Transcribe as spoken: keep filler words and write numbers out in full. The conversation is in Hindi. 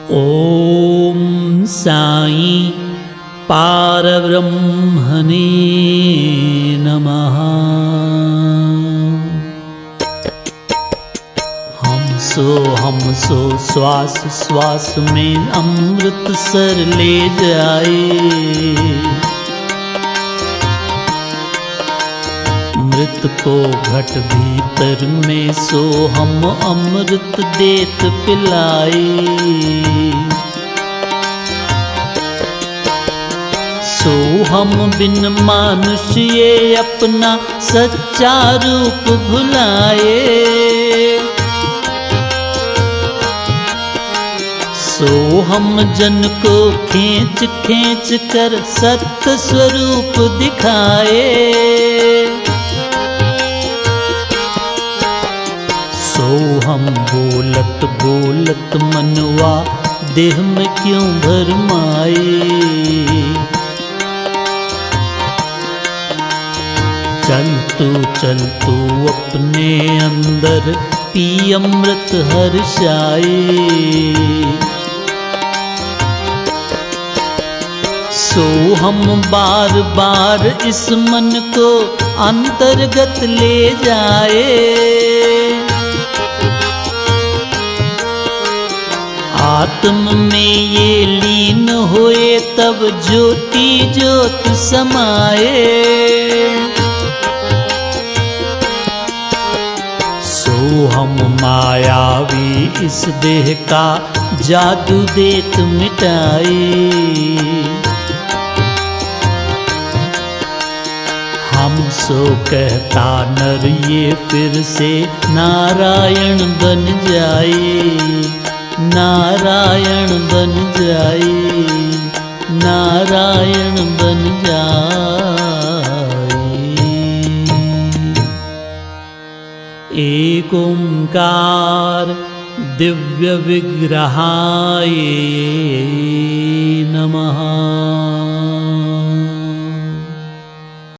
ओम साई पारब्रह्मणे नमः। हम सो हम सो श्वास श्वास में अमृत सर ले जाए। मृत को घट भीतर में सो हम अमृत देत पिलाए। सो हम बिन मानुष ये अपना सच्चा रूप भुलाए। सो हम जन को खींच खींच कर सत्य स्वरूप दिखाए। सो हम बोलत बोलत मनवा देह में क्यों भरमाए। चल तू चल तू अपने अंदर पी अमृत हर्षाए। सो हम बार बार इस मन को अंतर्गत ले जाए। आत्म में ये लीन हुए तब ज्योति ज्योत समाए। सो हम मायावी इस देह का जादू देत मिटाए। हम सो कहता नर ये फिर से नारायण बन जाए। नारायण बन जाए, नारायण बन जाए। एक ओंकार दिव्य विग्रहाय